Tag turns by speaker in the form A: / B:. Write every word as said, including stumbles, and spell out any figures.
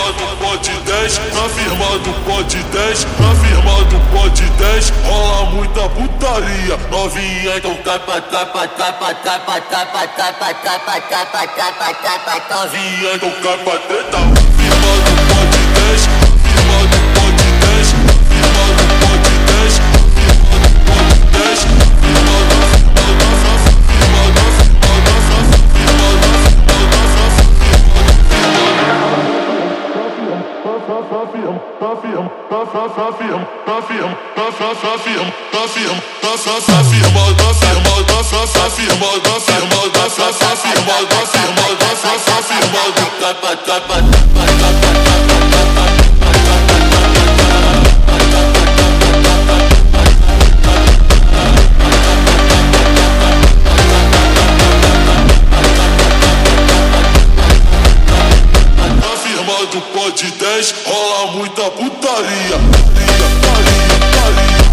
A: do pode dez, na firma do pode dez, na firma do pode dez, rola muita putaria. Novinha, então capa, capa, capa, capa, capa, capa, capa, capa, capa, capa, novinha, então capa, treta. Firma do pode dez, firma do pode dez, firma do pode dez, firma do pode dez, firma do pode dez, rola muita putaria. Putaria, putaria, putaria.